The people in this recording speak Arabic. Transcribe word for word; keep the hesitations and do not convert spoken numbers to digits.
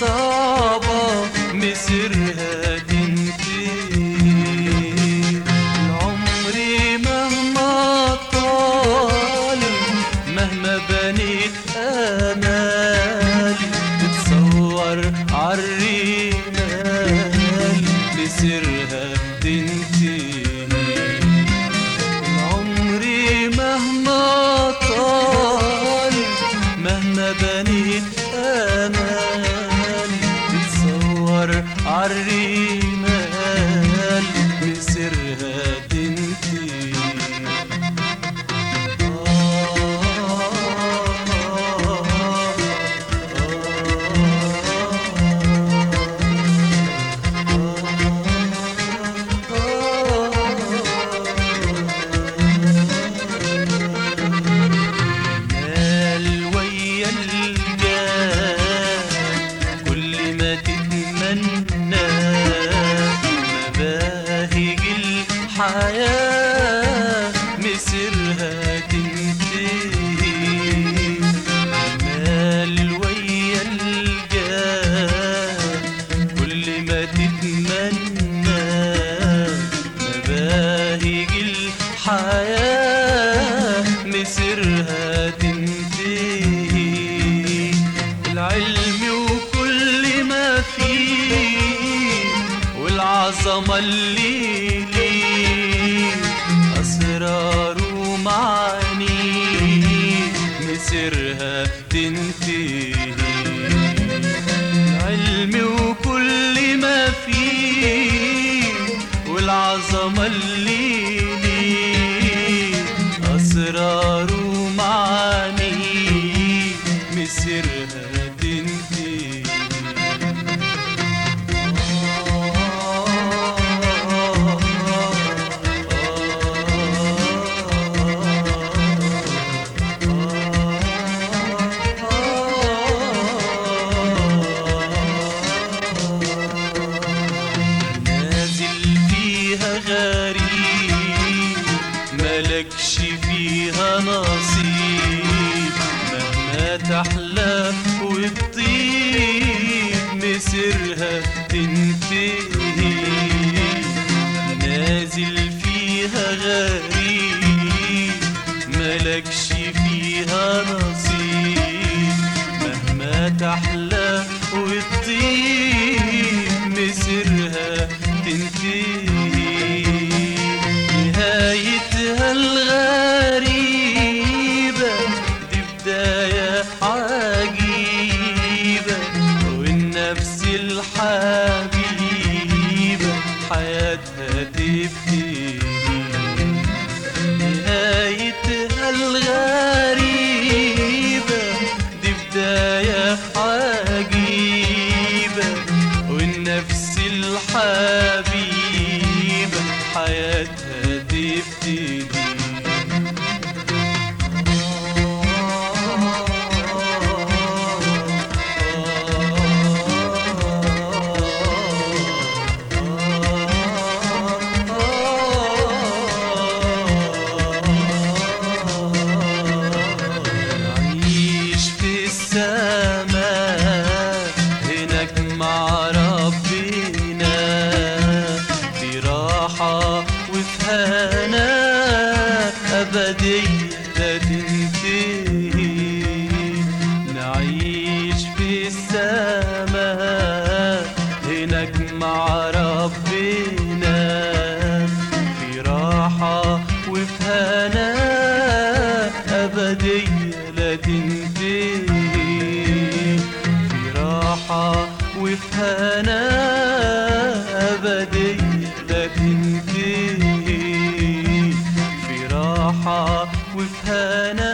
صعبة مسيرها تنتهي. العمر مهما طال مهما بنيت آمالي بتصور عالرمال مسيرها تنتهي. العمر مهما طال مهما بنيت آمال بتصور عالرمال مسيرها تنتهي. الحياة مسيرها تنتهي. المال ويا الجاه كل ما تتمنى مباهج الحياة مسيرها تنتهي. العلم وكل ما فيه والعظمة اللي أسرار ومعاني مسيرها تنتهي. العلم وكل ما فيه والعظمة اللي ليه أسرار ومعاني مسيرها تنتهي. ملكش فيها نصيب مهما تحلى وتطيب مسيرها تنتهي. نازل فيها غريب ملكش فيها نصيب مهما تحلى وتطيب مسيرها تنتهي. نهايتها الغريبة دي بداية عجيبة والنفس الحبيبة حياتها تبتدي. نهايتها الغريبة دي بداية عجيبة والنفس الحبيبة حياتها تبتدي. نعيش في السماء هناك مع ربنا في راحة وفي هنا أبدية لا تنتهي. نعيش في السماء هناك مع ربنا في راحة وفي هنا أبدية لا تنتهي. في راحة وفي هنا أبدية لا تنتهي. في راحة وفي هنا